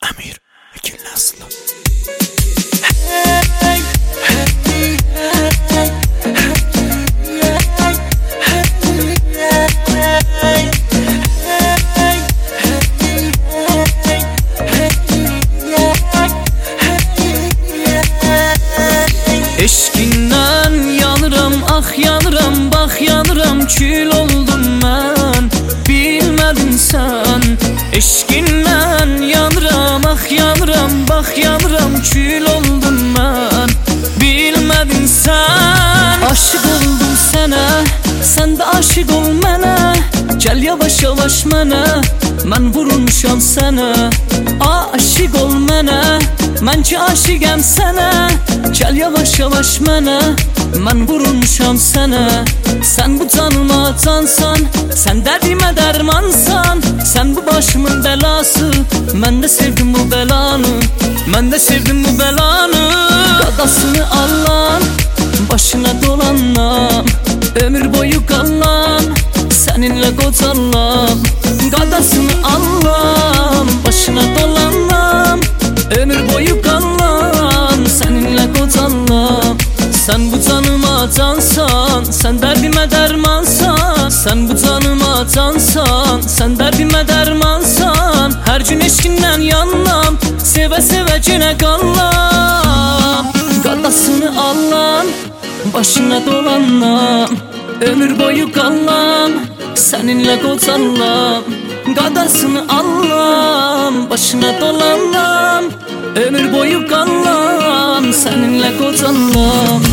Əmir Gülnazlı. Eşkindən yanıram, ah yanıram, bax yanıram, kül oldum mən, bilmədin sən. Eşkindən yanıram, ah yanıram, bax yanıram, kül oldum mən, bilmədin sən. Aşık oldum sənə, sən də aşık ol mənə, gəl yavaş yavaş mənə, mən vurulmuşam sənə. Aşık ol mənə, mən ki aşıqəm sənə, gəl yavaş yavaş mənə, mən vurulmuşam sənə. Sən bu canıma cansan, sən dərdimə dərmansan, sən bu başımın bəlası, mən də sevdim bu bəlanı, mən də sevdim bu bəlanı. Qadasını alan, başına dolanam, ömür boyu qalan, səninlə qocalam. Qadasını alan, başına dolanam, ömür boyu qalan, səninlə qocalam. Sən bu canıma cansan, sən dərdimə dərmansan, sən bu canıma cansan, sən dərdimə dərmansan. Hər gün eşkindən yanlam, sevə sevə genə qalam. Qadasını alan, başına dolanam, ömür boyu qalam, səninlə qocalam. Qadasını alam, başına dolanam, ömür boyu qalam, səninlə qocalam.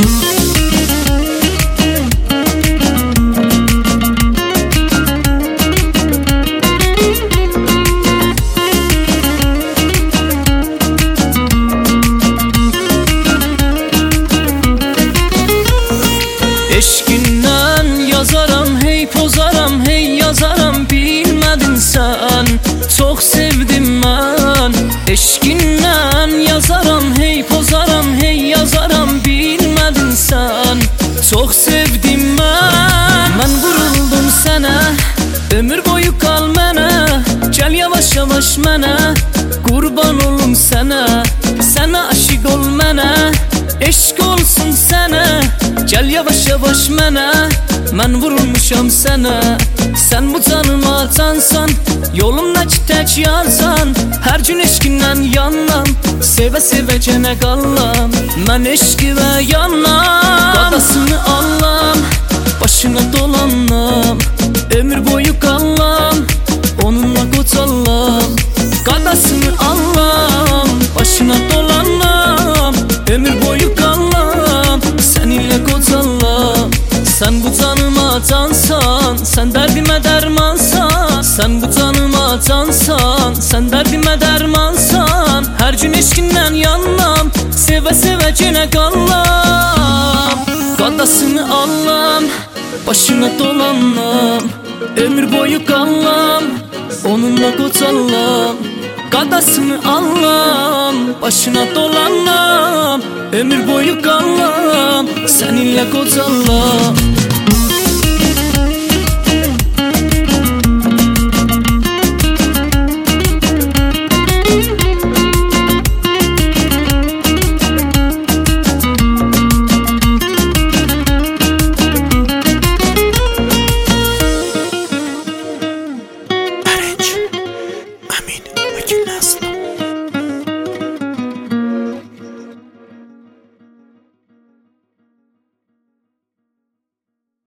Eşkindən yazaram, hey pozaram, hey yazaram, bilmədin sən, çox sevdim mən. Eşkindən yazaram, hey pozaram, hey yazaram, bilmədin sən, çox sevdim mən. Mən vuruldum sənə, ömür boyu qal mənə, gəl yavaş yavaş mənə, qurban olum sənə. Sənə aşiq ol mənə, eşq olsun sənə, gəl yavaş yavaş mənə, mən vurulmuşam sənə. Sən bu canıma cansan, yolumda ki tək yazan, hər gün eşkindən yanlam, sevə sevə genə qalam, mən eşqivə yanam. Qadasını alam, başına dolanam, ömür boyu qalam, onunla qocalam. Qadasını alam, başına dolanam, ömür boyu qalam, səninlə qocalam. Sən bu canıma cansan, sən dərdimə dərmansan, sən bu canıma cansan, sən dərdimə dərmansan. Hər gün eşkindən yanlam, sevə sevə genə qalam. Qadasını alam, başına dolanam, ömür boyu qalam, onunla qocalam. Qadasını alam, başına dolanam, ömür boyu qalam, səninlə qocalam.